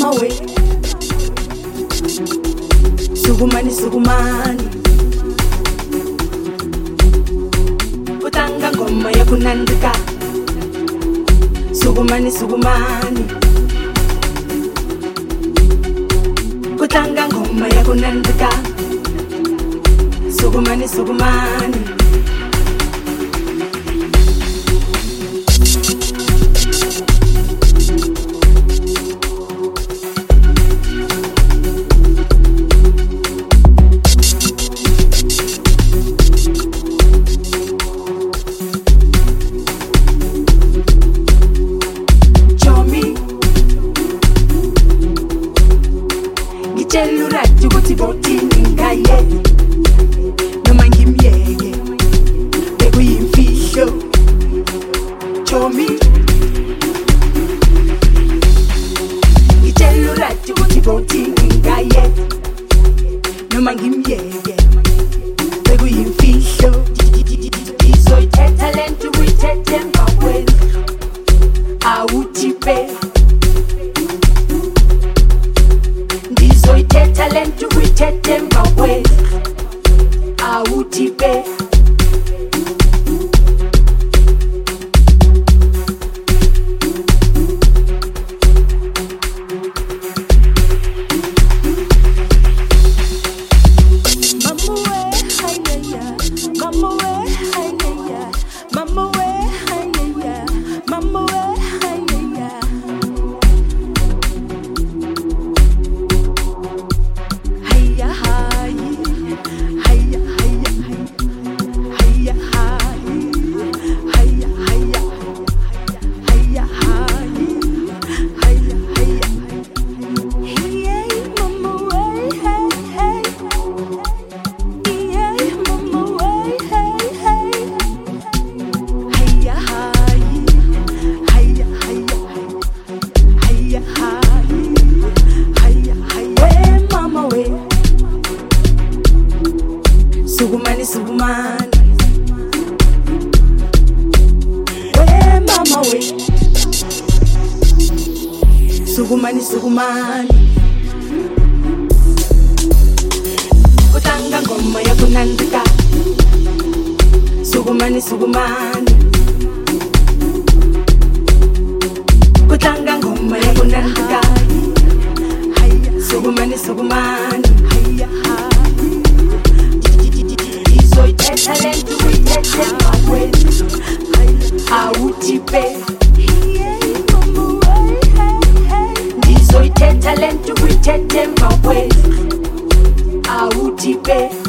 mama we sukumani sukumani utanga ngoma ya kunandika sukumani sukumani utanga ngoma ya kunandika sukumani sukumani Celurati kuti botini ngaye noma ngimyeke bekuyimfihlo chomi celurati kuti botini ngaye noma ngimyeke bekuyimfihlo izoyithetha lento uyithethe ngakwenu awuthipe talent to retake them away. I would be Sukumani, sukumani, we mama we. Sukumani, sukumani, utanga ngoma ya kunandika. Sukumani, sukumani, utanga ngoma ya kunandika. Sukumani, sukumani. Talent to retake them away. I would be talent to retake them away. I would be